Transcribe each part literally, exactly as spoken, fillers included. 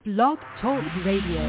Blog Talk Radio.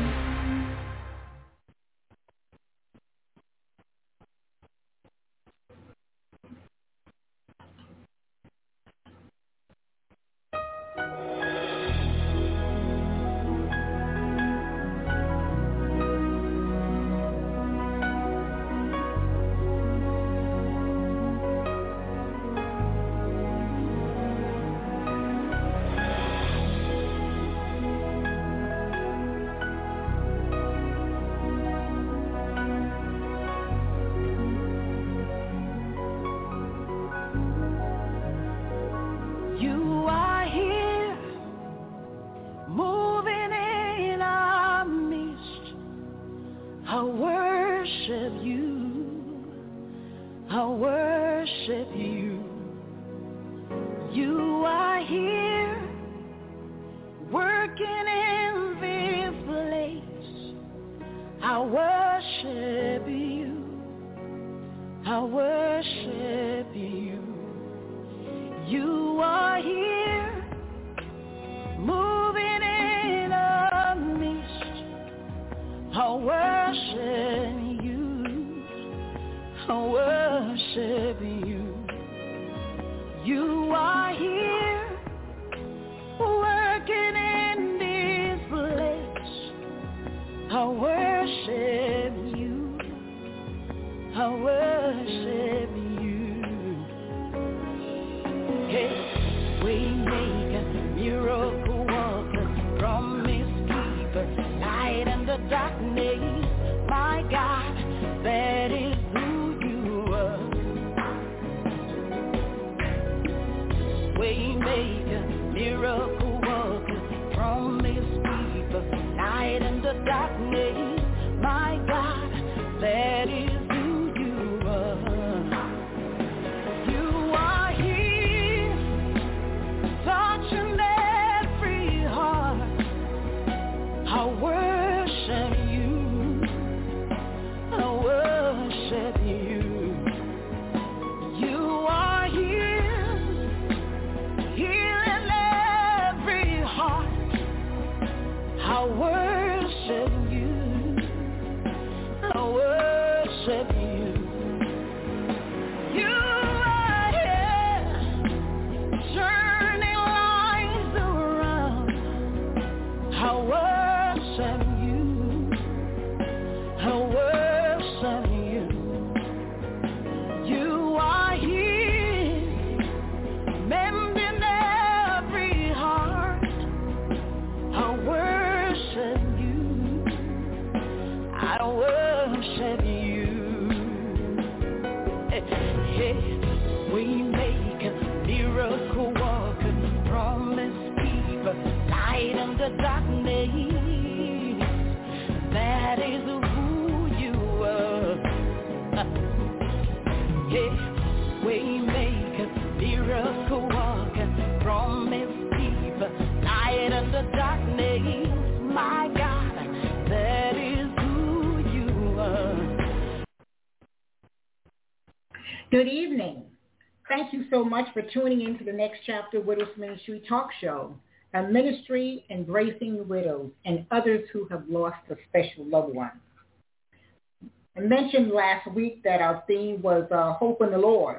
Good evening. Thank you so much for tuning in to the Next Chapter Widows Ministry Talk Show, a ministry embracing widows and others who have lost a special loved one. I mentioned last week that our theme was uh, Hope in the Lord.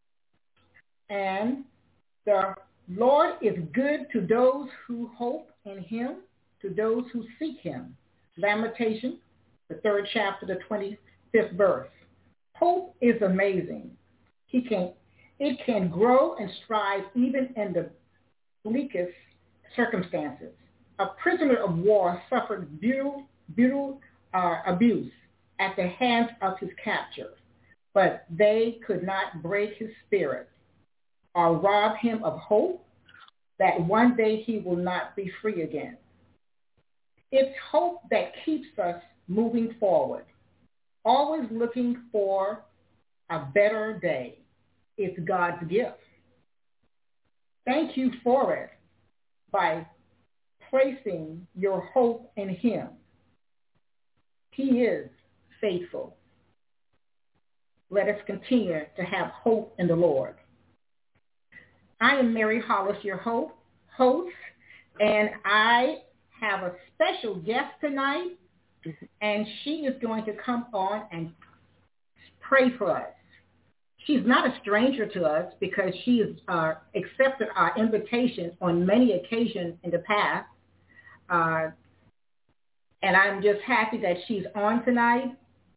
And the Lord is good to those who hope in him, to those who seek him. Lamentation, the third chapter, the twenty-fifth verse. Hope is amazing. He can, it can grow and strive even in the bleakest circumstances. A prisoner of war suffered brutal, brutal uh, abuse at the hands of his captors, but they could not break his spirit or rob him of hope that one day he will not be free again. It's hope that keeps us moving forward, always looking for a better day. It's God's gift. Thank you for it by placing your hope in him. He is faithful. Let us continue to have hope in the Lord. I am Mary Hollis, your host, host, and I have a special guest tonight, and she is going to come on and pray for us. She's not a stranger to us because she has uh, accepted our invitation on many occasions in the past. Uh, and I'm just happy that she's on tonight.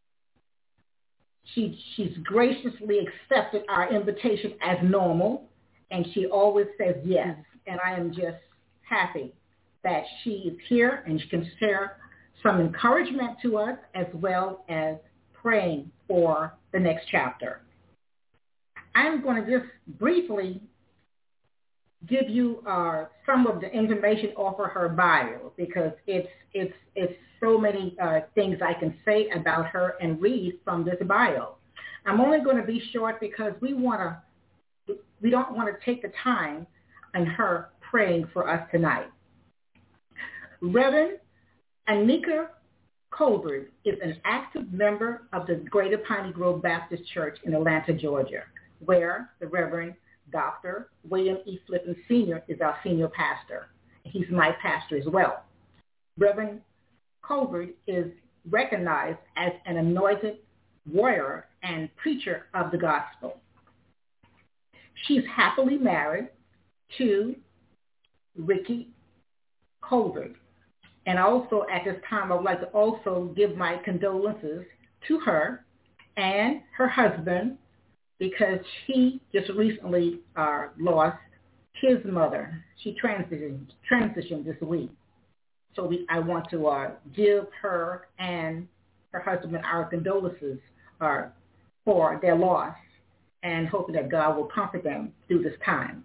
She, she's graciously accepted our invitation as normal, and she always says yes. And I am just happy that she is here and she can share some encouragement to us as well as praying for the next chapter. I'm going to just briefly give you uh, some of the information off of her bio because it's it's it's so many uh, things I can say about her and read from this bio. I'm only going to be short because we want to we don't want to take the time on her praying for us tonight. Reverend Anika Colbert is an active member of the Greater Piney Grove Baptist Church in Atlanta, Georgia, where the Reverend Doctor William E. Flippin Senior is our senior pastor. He's my pastor as well. Reverend Colbert is recognized as an anointed warrior and preacher of the gospel. She's happily married to Ricky Colbert. And also at this time, I would like to also give my condolences to her and her husband because he just recently uh, lost his mother. She transitioned, transitioned this week. So we, I want to uh, give her and her husband our condolences uh, for their loss and hoping that God will comfort them through this time.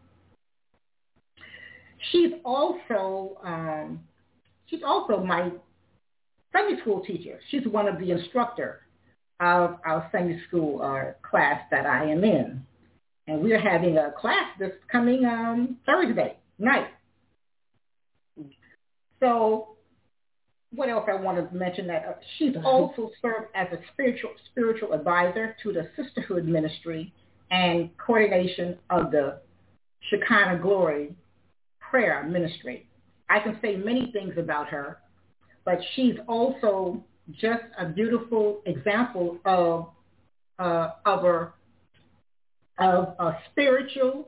She's also um, she's also my Sunday school teacher. She's one of the instructors of our Sunday school uh, class that I am in. And we're having a class this coming um, Thursday night. So what else I wanted to mention that uh, she's also served as a spiritual spiritual advisor to the Sisterhood Ministry and coordination of the Shekinah Glory Prayer Ministry. I can say many things about her, but she's also just a beautiful example of uh, of a of a spiritual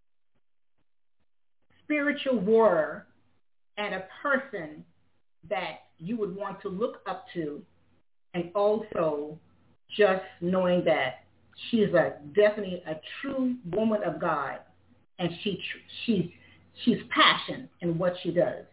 spiritual warrior and a person that you would want to look up to, and also just knowing that she's a definitely a true woman of God, and she she's she's passionate in what she does.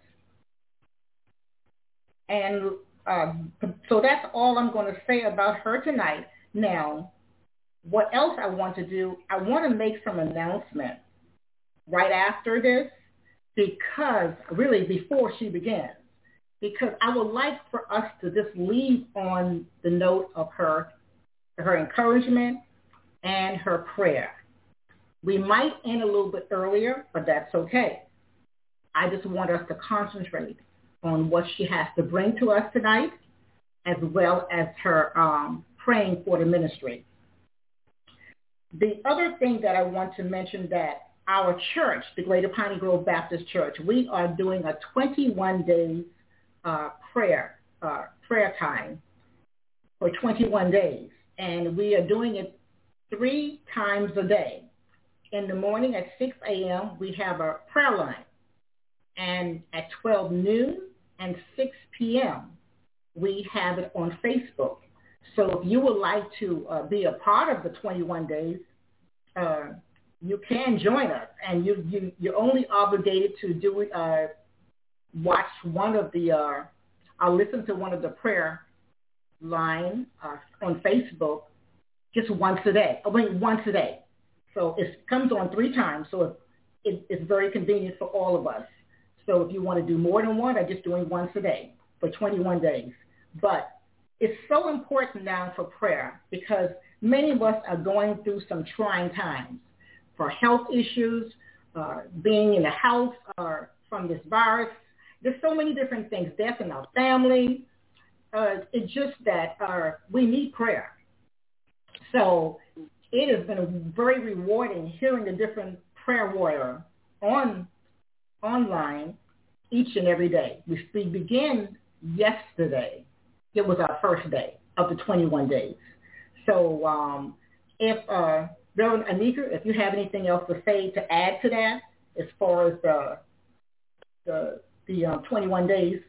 And uh, so that's all I'm going to say about her tonight. Now, what else I want to do, I want to make some announcement right after this, because really before she begins, because I would like for us to just leave on the note of her, her encouragement and her prayer. We might end a little bit earlier, but that's okay. I just want us to concentrate on what she has to bring to us tonight, as well as her um, praying for the ministry. The other thing that I want to mention that our church, the Greater Piney Grove Baptist Church, we are doing a twenty-one day uh, prayer uh, prayer time for twenty-one days, and we are doing it three times a day. In the morning at six a.m., we have a prayer line, and at twelve noon and six p.m., we have it on Facebook. So if you would like to uh, be a part of the twenty-one days, uh, you can join us, and you, you, you're only obligated to do it, uh, watch one of the, uh, I'll listen to one of the prayer line uh, on Facebook just once a day. I mean, once a day. So it comes on three times, so it, it, it's very convenient for all of us. So if you want to do more than one, I'm just doing once a day for twenty-one days. But it's so important now for prayer because many of us are going through some trying times for health issues, uh, being in the house uh, from this virus. There's so many different things, death in our family. Uh, it's just that uh, we need prayer. So it has been very rewarding hearing the different prayer warrior on online each and every day. We, we began yesterday. It was our first day of the twenty-one days. So um, if, uh, Reverend Anika, if you have anything else to say to add to that as far as the the, the um, twenty-one days.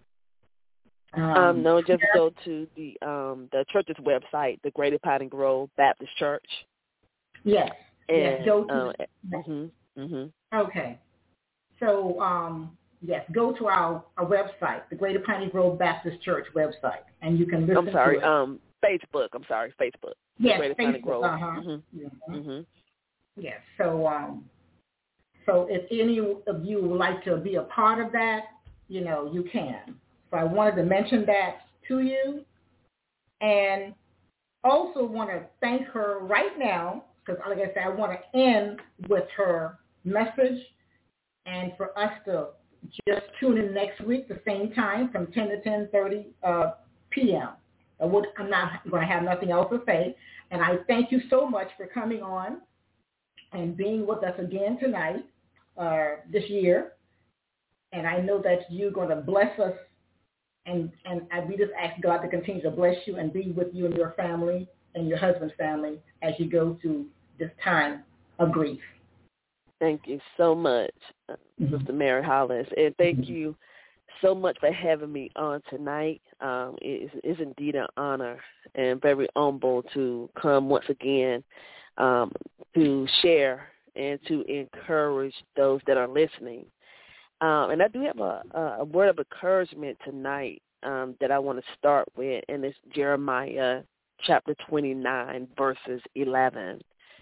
Um, um, no, just go to the um, the church's website, the Greater Piney Grove Baptist Church. Yes. And, yes. Go to. Uh, mm-hmm, mm-hmm. Okay. So um, yes, go to our, our website, the Greater Piney Grove Baptist Church website, and you can listen. I'm sorry. To it. Um, Facebook. I'm sorry. Facebook. Yes, Greater Facebook. Piney Grove. Uh-huh. Mm-hmm. Mm-hmm. Mm-hmm. Yes. So um, so if any of you would like to be a part of that, you know, you can. So I wanted to mention that to you, and also want to thank her right now, because like I said, I want to end with her message, and for us to just tune in next week, the same time, from ten to ten thirty uh, p.m. I would, I'm not going to have nothing else to say, and I thank you so much for coming on and being with us again tonight, uh, this year, and I know that you're going to bless us. And and I, we just ask God to continue to bless you and be with you and your family and your husband's family as you go through this time of grief. Thank you so much, mm-hmm. Sister Mary Hollis. And thank mm-hmm. you so much for having me on tonight. Um, it is indeed an honor and very humble to come once again um, to share and to encourage those that are listening. Um, and I do have a, a word of encouragement tonight um, that I want to start with, and it's Jeremiah chapter twenty-nine, verses eleven.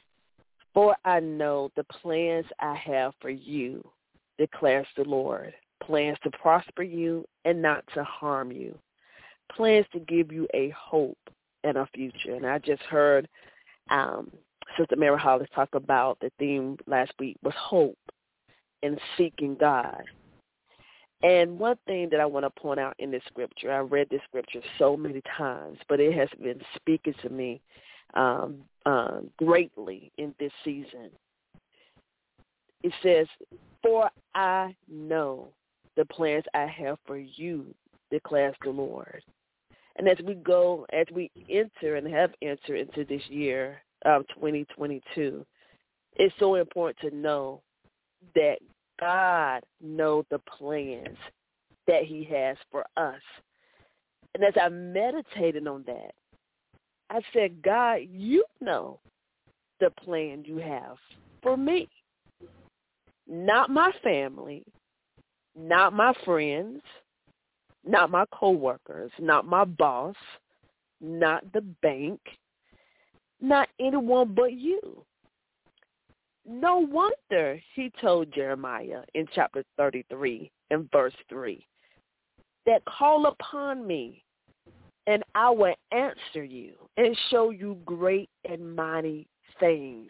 For I know the plans I have for you, declares the Lord, plans to prosper you and not to harm you, plans to give you a hope and a future. And I just heard um, Sister Mary Hollis talk about the theme last week was hope. And seeking God. And one thing that I want to point out in this scripture, I read this scripture so many times, but it has been speaking to me um, um, greatly in this season. It says, for I know the plans I have for you, declares the Lord. And as we go, as we enter and have entered into this year, um, twenty twenty-two, it's so important to know that God knows the plans that he has for us. And as I meditated on that, I said, God, you know the plan you have for me. Not my family, not my friends, not my coworkers, not my boss, not the bank, not anyone but you. No wonder he told Jeremiah in chapter thirty-three and verse three that call upon me and I will answer you and show you great and mighty things.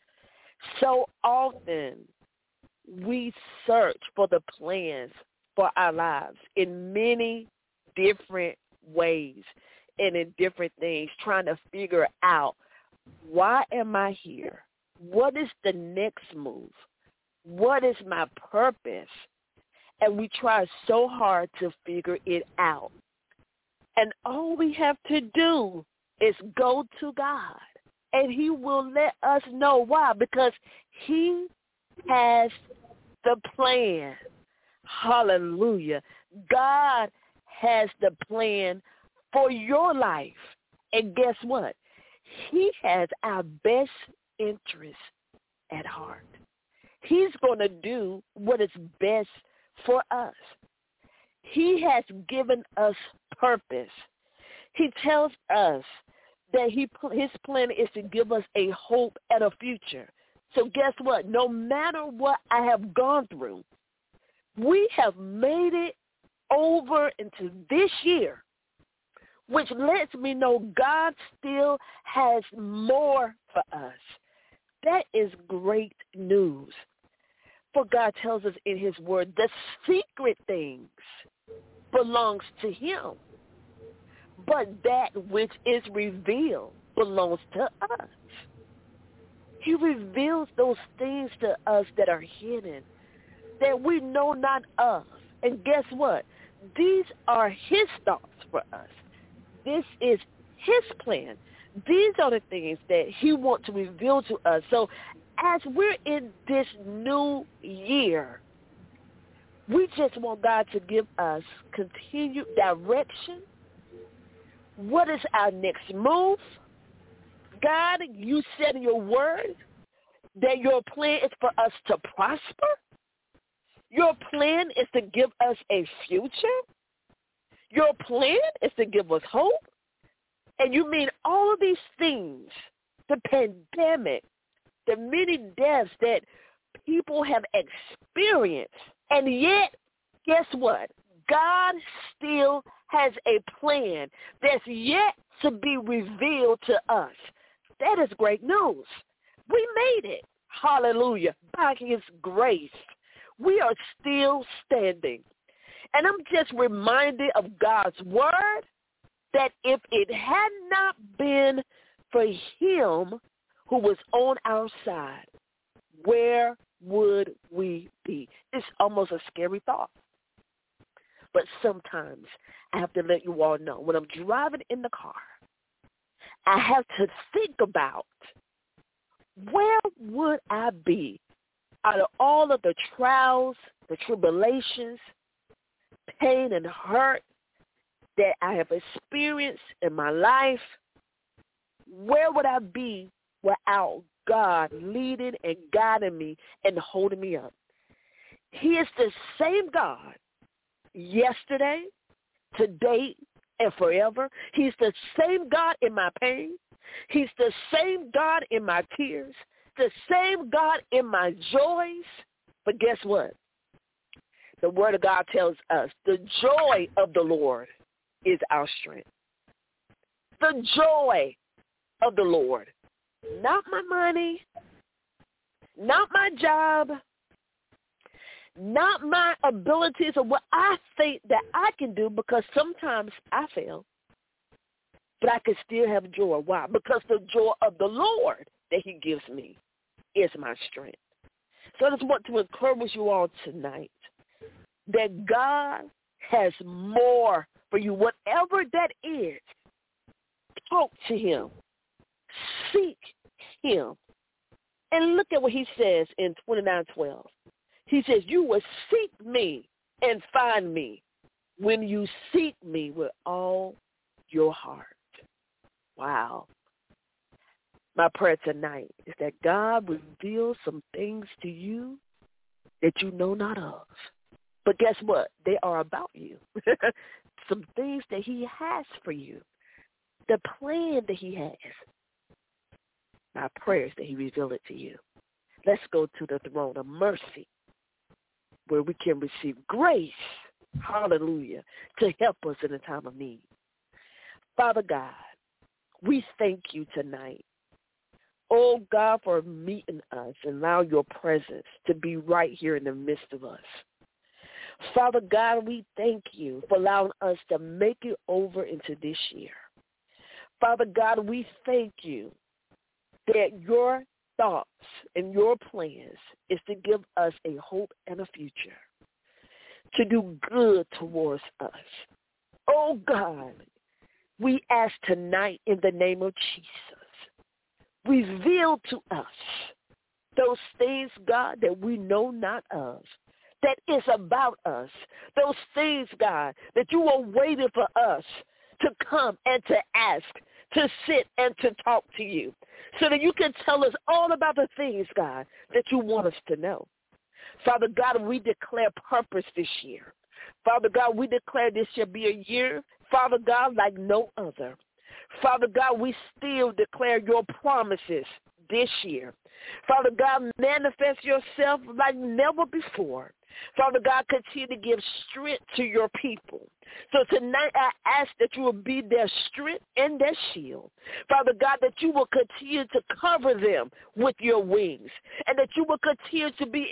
So often we search for the plans for our lives in many different ways and in different things, trying to figure out, why am I here? What is the next move? What is my purpose? And we try so hard to figure it out. And all we have to do is go to God, and he will let us know why, because he has the plan. Hallelujah. God has the plan for your life. And guess what? He has our best interest at heart. He's going to do what is best for us. He has given us purpose. He tells us that he his plan is to give us a hope and a future. So guess what? No matter what I have gone through, we have made it over into this year, which lets me know God still has more for us. That is great news. For God tells us in his word, the secret things belongs to him, but that which is revealed belongs to us. He reveals those things to us that are hidden, that we know not of. And guess what? These are his thoughts for us. This is his plan. These are the things that he wants to reveal to us. So as we're in this new year, we just want God to give us continued direction. What is our next move? God, you said in your word that your plan is for us to prosper. Your plan is to give us a future. Your plan is to give us hope. And you mean all of these things, the pandemic, the many deaths that people have experienced, and yet, guess what? God still has a plan that's yet to be revealed to us. That is great news. We made it. Hallelujah. By his grace, we are still standing. And I'm just reminded of God's word that if it had not been for him who was on our side, where would we be? It's almost a scary thought. But sometimes I have to let you all know, when I'm driving in the car, I have to think about where would I be out of all of the trials, the tribulations, pain and hurt that I have experienced in my life. Where would I be without God leading and guiding me and holding me up? He is the same God yesterday, today, and forever. He's the same God in my pain. He's the same God in my tears, the same God in my joys. But guess what? The word of God tells us the joy of the Lord is our strength. The joy of the Lord. Not my money, not my job, not my abilities or what I think that I can do, because sometimes I fail. But I can still have joy. Why? Because the joy of the Lord that he gives me is my strength. So I just want to encourage you all tonight that God has more for you, whatever that is. Talk to him. Seek him. And look at what he says in twenty-nine twelve. He says, you will seek me and find me when you seek me with all your heart. Wow. My prayer tonight is that God reveals some things to you that you know not of. But guess what? They are about you. Some things that he has for you. The plan that he has. My prayer is that he reveal it to you. Let's go to the throne of mercy, where we can receive grace, hallelujah, to help us in a time of need. Father God, we thank you tonight, oh God, for meeting us and allow your presence to be right here in the midst of us. Father God, we thank you for allowing us to make it over into this year. Father God, we thank you that your thoughts and your plans is to give us a hope and a future, to do good towards us. Oh God, we ask tonight in the name of Jesus, reveal to us those things, God, that we know not of, that is about us, those things, God, that you are waiting for us to come and to ask, to sit and to talk to you, so that you can tell us all about the things, God, that you want us to know. Father God, we declare purpose this year. Father God, we declare this shall be a year, Father God, like no other. Father God, we still declare your promises this year. Father God, manifest yourself like never before. Father God, continue to give strength to your people. So tonight I ask that you will be their strength and their shield. Father God, that you will continue to cover them with your wings, and that you will continue to be a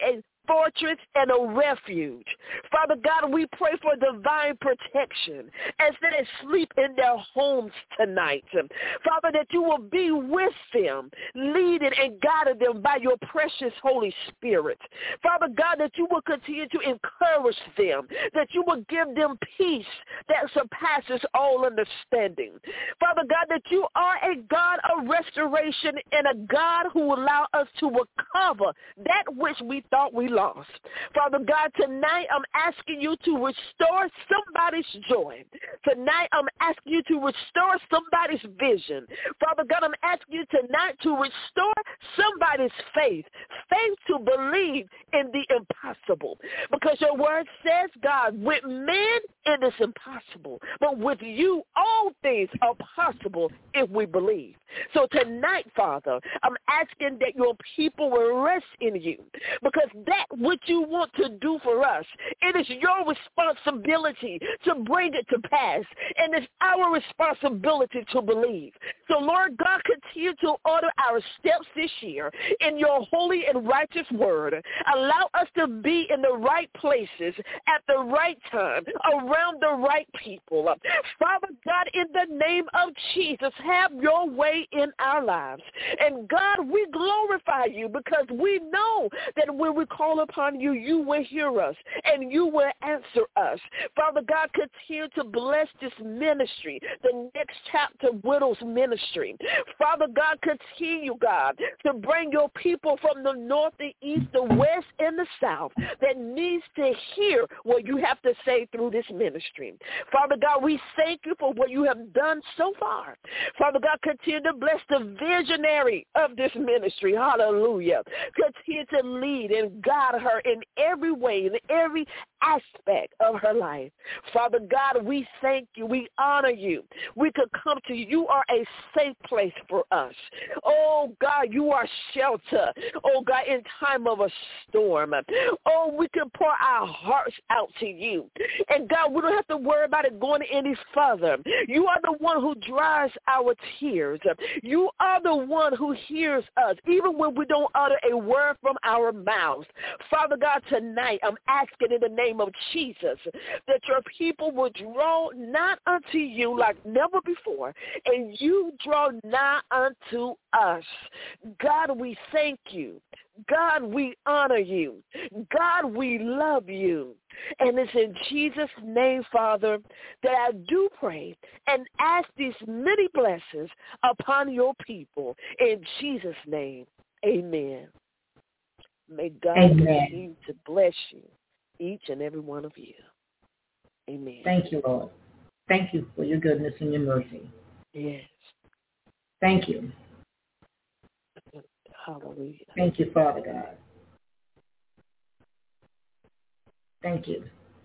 fortress and a refuge. Father God, we pray for divine protection as they sleep in their homes tonight. Father, that you will be with them, leading and guiding them by your precious Holy Spirit. Father God, that you will continue to encourage them, that you will give them peace that surpasses all understanding. Father God, that you are a God of restoration and a God who will allow us to recover that which we thought we lost. Father God, tonight I'm asking you to restore somebody's joy. Tonight I'm asking you to restore somebody's vision. Father God, I'm asking you tonight to restore somebody's faith, faith to believe in the impossible. Because your word says, God, with men it is impossible, but with you all things are possible if we believe. So tonight, Father, I'm asking that your people will rest in you, because that which you want to do for us, it is your responsibility to bring it to pass, and it's our responsibility to believe. So, Lord God, continue to order our steps this year in your holy and righteous word. Allow us to be in the right places at the right time, around the right people. Father God, in the name of Jesus, have your way in our lives. And God, we glorify you because we know that when we call upon you, you will hear us and you will answer us. Father God, continue to bless this ministry, the Next Chapter Widows Ministry. Father God, continue, God, to bring your people from the north, the east, the west, and the south that needs to hear what you have to say through this ministry. Father God, we thank you for what you have done so far. Father God, continue to bless the visionary of this ministry. Hallelujah. Continue to lead and guide her in every way, in every aspect of her life. Father God, we thank you. We honor you. We could come to you. You are a safe place for us. Oh, God, you are shelter. Oh, God, in time of a storm. Oh, we can pour our hearts out to you. And, God, we don't have to worry about it going any further. You are the one who dries our tears. You are the one who hears us, even when we don't utter a word from our mouths. Father God, tonight I'm asking in the name of Jesus that your people will draw not unto you like never before, and you draw nigh unto us. God, we thank you. God, we honor you. God, we love you. And it's in Jesus' name, Father, that I do pray and ask these many blessings upon your people. In Jesus' name, amen. May God Amen. continue to bless you, each and every one of you. Amen. Thank you, Lord. Thank you for your goodness and your mercy. Yes. Thank you. Hallelujah. Thank you, Father God. Thank you.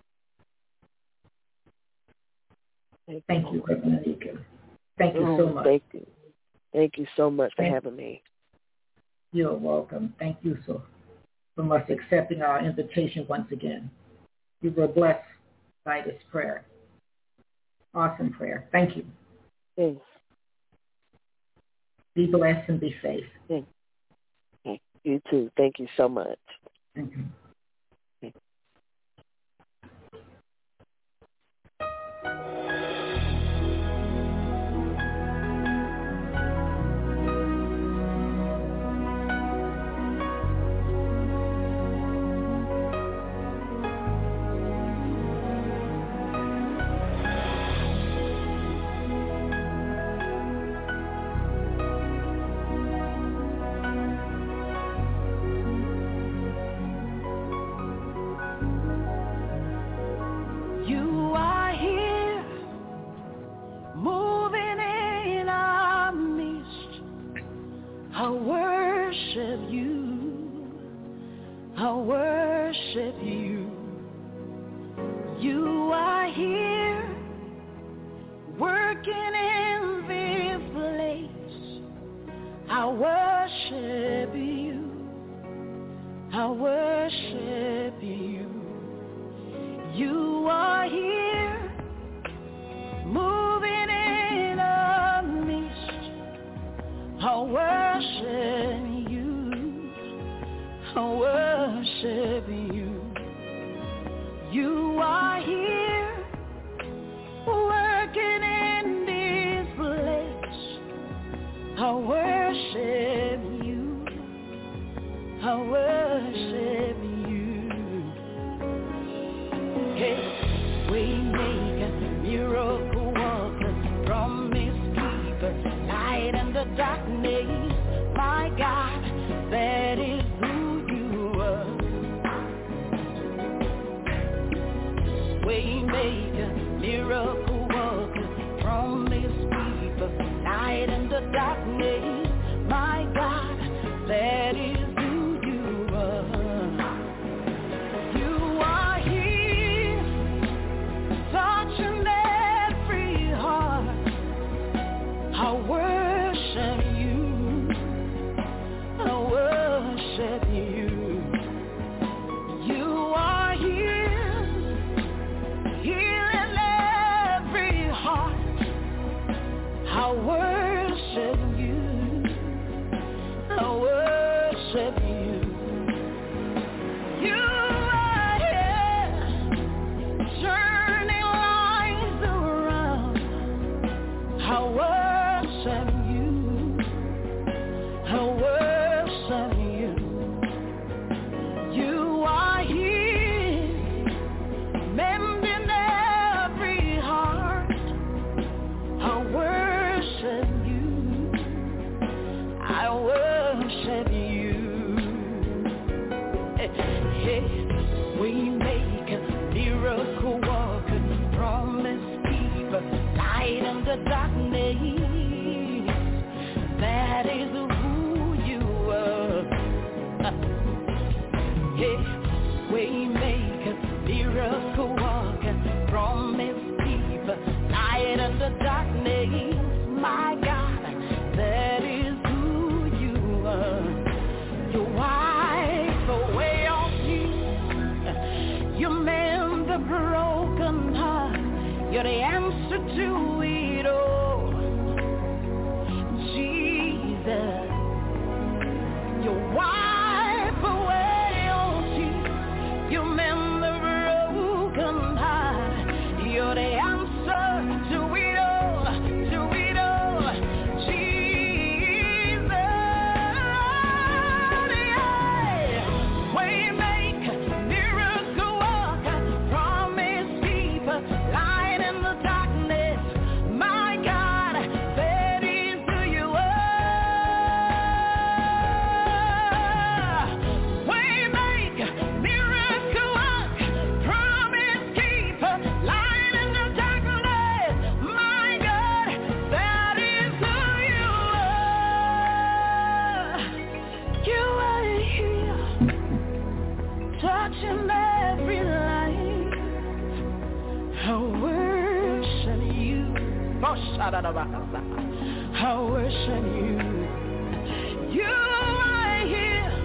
Thank, Thank you, Reverend Anika. Thank you oh, so much. Thank you. Thank you so much for Thank having me. You're welcome. Thank you so, so much for accepting our invitation once again. You were blessed by this prayer. Awesome prayer. Thank you. Thanks. Be blessed and be safe. Thanks. You too. Thank you so much. Thank you. the darkness, my God, that is who you are. You are here, touching every heart. I worship you, I worship you. You are here, healing every heart. I worship you, I worship you. You are here, turning lives around. I worship you, I worship you. You are here, mending every heart. I worship you, I worship you. Hey, hey, we make a miracle walking, promise keeper, light in the darkness. That is who you are. Yeah, we make a miracle walking, promise keeper, light in the darkness. My God, that is who you are. You wipe away all tears. You mend the broken heart. You're the answer to it all. Jesus, you wipe away all tears. You mend the broken heart. You're the answer to it all, to it all. Jesus, yeah. We make miracle worker, promise keeper, light in the darkness. My God, that is who you are. We make miracle worker, promise keeper, light in the darkness. My God, that is who you are. You are here, touching every life. I worship you. Oh, shadadabakasa. I worship you. You are here,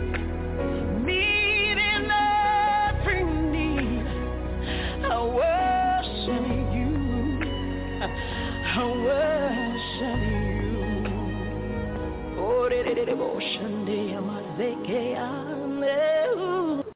meeting every need. I worship you. I worship you. Oh, de de de devotion, de amazeke ame.